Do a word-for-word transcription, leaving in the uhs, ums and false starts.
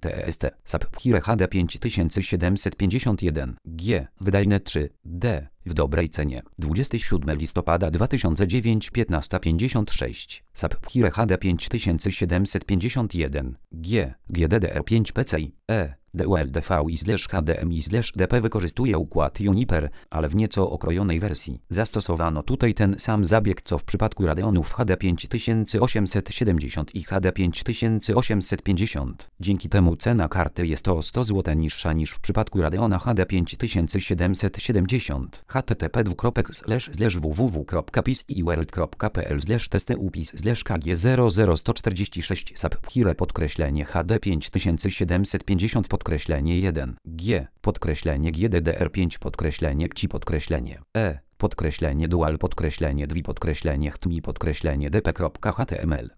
T S T, SAP H D pięć tysięcy siedemset pięćdziesiąt jeden, G, wydajne trzy, D, w dobrej cenie. dwudziestego siódmego listopada dwa tysiące dziewięć, piętnaście pięćdziesiąt sześć, SAP H D pięć tysięcy siedemset pięćdziesiąt jeden, G, G D D R pięć P C I, E, D U L D V I H D M I D P wykorzystuje układ Juniper, ale w nieco okrojonej wersji. Zastosowano tutaj ten sam zabieg co w przypadku Radeonów H D pięć tysięcy osiemset siedemdziesiąt i H D pięć tysięcy osiemset pięćdziesiąt. Dzięki temu cena karty jest o sto złotych niższa niż w przypadku Radeona H D pięć tysięcy siedemset siedemdziesiąt. h t t p dwukropek slash slash w w w kropka pisworld kropka p l slash testy upis slash k g zero zero sto czterdzieści sześć SAP podkreślenie H D pięć tysięcy siedemset pięćdziesiąt podkreślenie jeden, G, podkreślenie G D D R pięć podkreślenie P C I podkreślenie E, podkreślenie dual podkreślenie dwa podkreślenie htmi podkreślenie dp.html.